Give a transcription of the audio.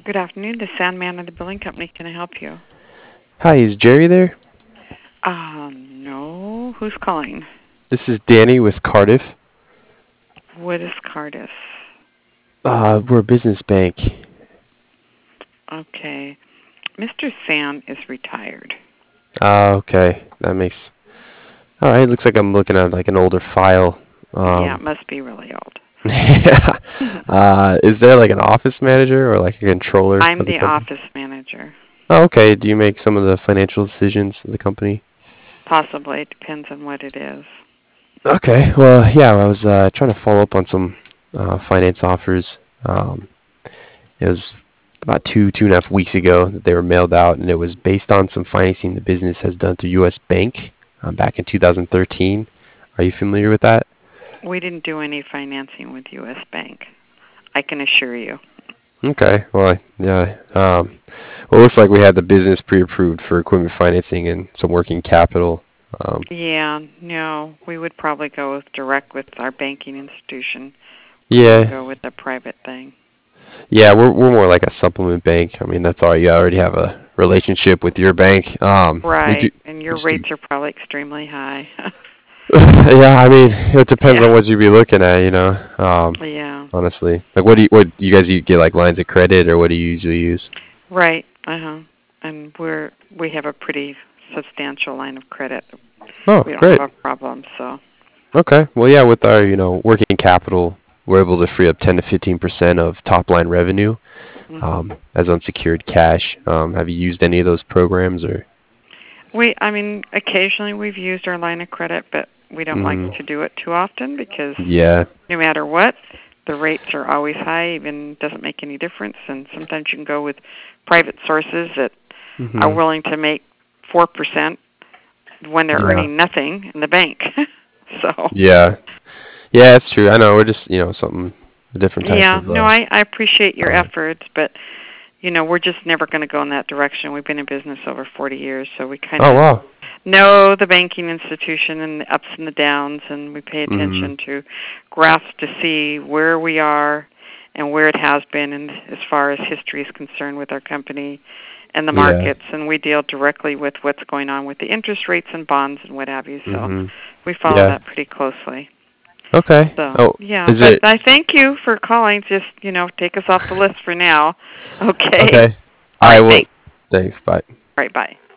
Good afternoon. The Sandman of the Billing Company. Can I help you? Hi, is Jerry there? No. Who's calling? This is Danny with Cardiff. What is Cardiff? We're a business bank. Okay. Mr. Sand is retired. Okay. That makes... Alright, looks like I'm looking at like an older file. Yeah, it must be really old. Yeah. Is there like an office manager or like a controller I'm of the the company? office manager. Oh, okay. Do you make some of the financial decisions of the company? Possibly. It depends on what it is. Okay. Well, yeah, I was trying to follow up on some finance offers. It was about 2.5 weeks ago that they were mailed out, and it was based on some financing the business has done through U.S. Bank back in 2013. Are you familiar with that? We didn't do any financing with U.S. Bank. I can assure you. Okay. Well, yeah. Well, it looks like we had the business pre-approved for equipment financing and some working capital. Yeah, no. We would probably go direct with our banking institution. We wouldn't Yeah. go with a private thing. Yeah, we're more like a supplement bank. I mean, that's all. You already have a relationship with your bank. We do. Right. And We your just do. rates are probably extremely high. Yeah, I mean, it depends Yeah. on what you'd be looking at, you know. Yeah. Honestly, like, what you guys get like lines of credit, or what do you usually use? Right. Uh-huh. And we have a pretty substantial line of credit. Oh, We don't great. have a problem, so. Okay. Well, yeah, with our working capital, we're able to free up 10 to 15% of top line revenue Mhm. as unsecured cash. Have you used any of those programs or? I mean, occasionally we've used our line of credit, but we don't like Mm, to do it too often because yeah. no matter what, the rates are always high, even doesn't make any difference. And sometimes you can go with private sources that are Mhm. willing to make 4% when they're Yeah. earning nothing in the bank. So, Yeah. Yeah, it's true. I know. We're just something a different type yeah, of no, I appreciate your product. efforts, but we're just never going to go in that direction. We've been in business over 40 years, so we kind Oh of wow. know the banking institution and the ups and the downs, and we pay Mhm. attention to graphs to see where we are and where it has been, and as far as history is concerned with our company and the Yeah. markets, and we deal directly with what's going on with the interest rates and bonds and what have you. So Mhm. we follow Yeah. that pretty closely. Okay. So, Oh, yeah, is but it I thank you for calling. Just, take us off the list for now. Okay. okay? All I right, will. thanks. Thanks. Bye. All right, bye.